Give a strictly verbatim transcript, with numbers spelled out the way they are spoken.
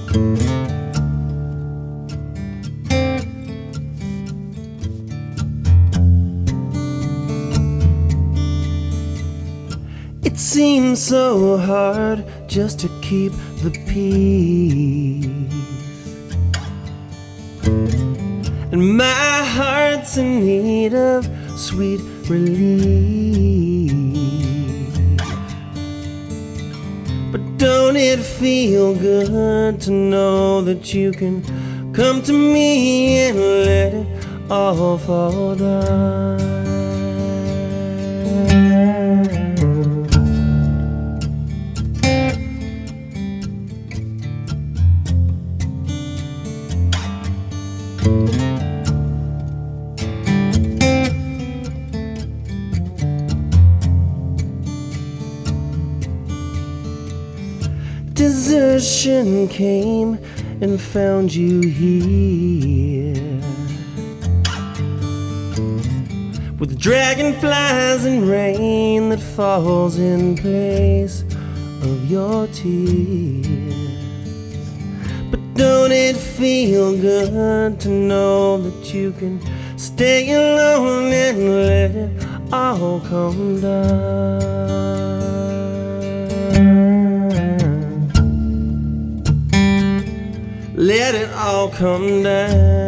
It seems so hard just to keep the peace, and my heart's in need of sweet relief. But don't it feel good to know that you can come to me and let it all fall down? Desertion came and found you here, with dragonflies and rain that falls in place of your tears. But don't it feel good to know that you can stay alone and let it all come down? Let it all come down.